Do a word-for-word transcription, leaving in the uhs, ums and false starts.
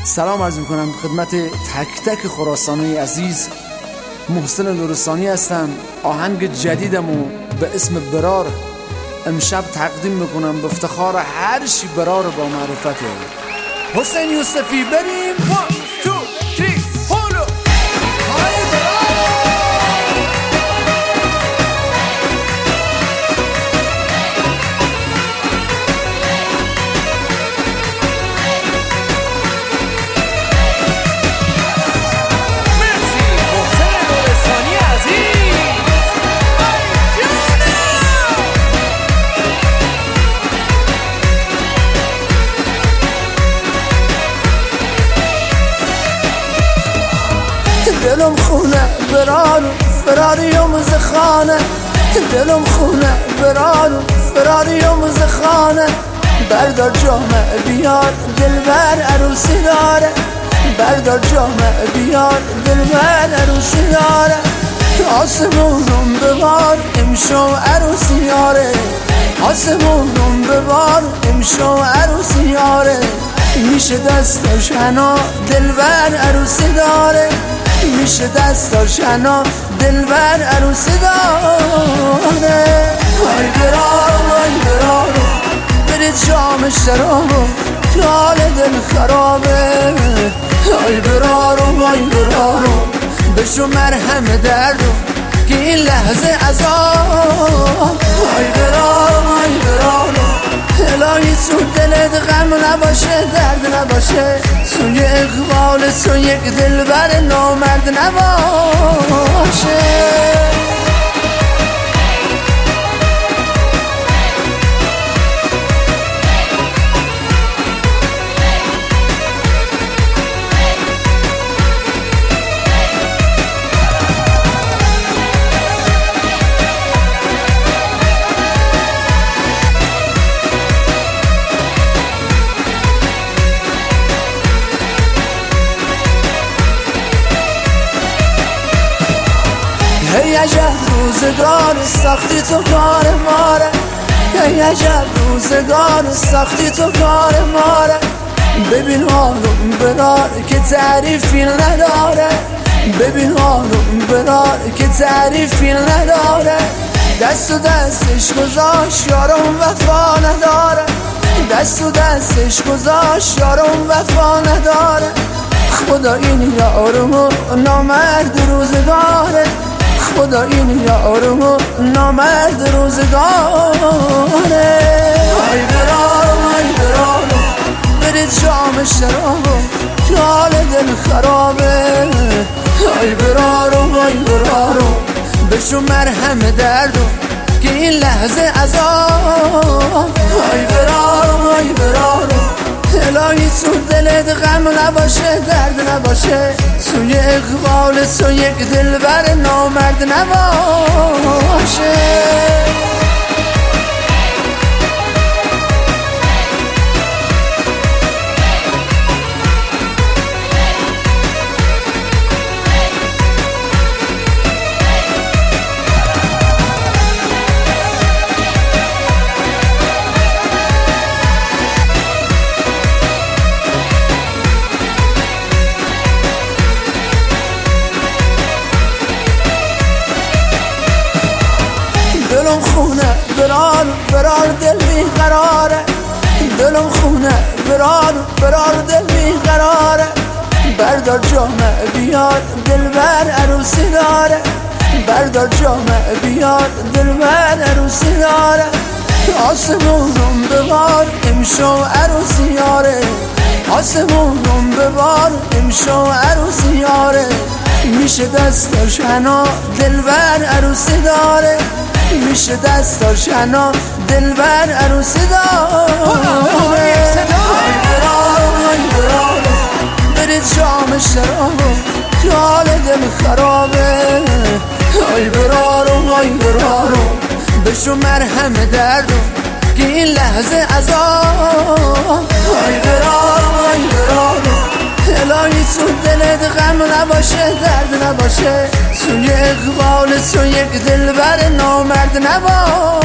سلام عرض میکنم خدمت تک تک خراسانی عزیز. محسن نورستانی هستم. آهنگ جدیدمو به اسم برار امشب تقدیم میکنم به افتخار هر چی برار با معرفته. حسین یوسفی بریم one two three هولو های دلم خونه برارو فراریم زخانه، دلم خونه برارو فراریم زخانه. بردار جامعه بیار دلبر عروسی داره، بردار جامعه بیار دلبر عروسی داره. آسمونم ببار امشو عروسی یاره، آسمونم ببار امشو عروسی یاره. میشه دستش هنا دلبر عروسی داره، میشه دستاش هنا دلبر عروسی داره. وای برارو وای برارو برید شام شرابو که حال دل خرابه. وای برارو وای برارو بشو مرهم دردو که این لحظه عذاب. وای برارو وای برارو الهی تو دلت غم نباشه درد نباشه، سوی اقبال تو یک دلبر نامرد نباشه. ای عجب روزگار سختی تو کار ماره، ای عجب روزگار سختی تو کار ماره. ببین حالم برار که تعریفی نداره، ببین حالم برار که تعریفی نداره. دست و دستش گذاشت یارم وفا نداره، دست و دستش گذاشت یارم وفا نداره. خدا این یارمو نامرد روزگاره، خدا این یارمو نامرد روزگاره. وای برارو وای برارو برید شام شرابو که حال دل خرابه. وای برارو وای برارو بشو مرهم دردو که این لحظه عذاب. وای برارو وای برارو الهی تو دلت غم نباشه درد نباشه، سوی اقبال تو یک دلبر نامرد نباشه. دلم خونه برار برار دل بی قراره، دلم خونه برار برار دل بی قراره. بردار جامعه بیار دلبر عروسی داره، بردار جامعه بیار دلبر عروسی داره. آسمونم ببار امشو عروسی یاره، آسمونم ببار امشو عروسی یاره. میشه دستاش هنا دلبر عروسی داره، میشه دستاش هنا دلبر عروسی داره. وای برارو وای برارو برید شام شرابو که حال دل خرابه. وای برارو وای برارو بشو مرهم دردو که این لحظه عذاب. وای برارو وای برارو الهی تو دلت غم نباشه درد نباشه، سوی اقبال تو یک دلبر نامرد نباشه.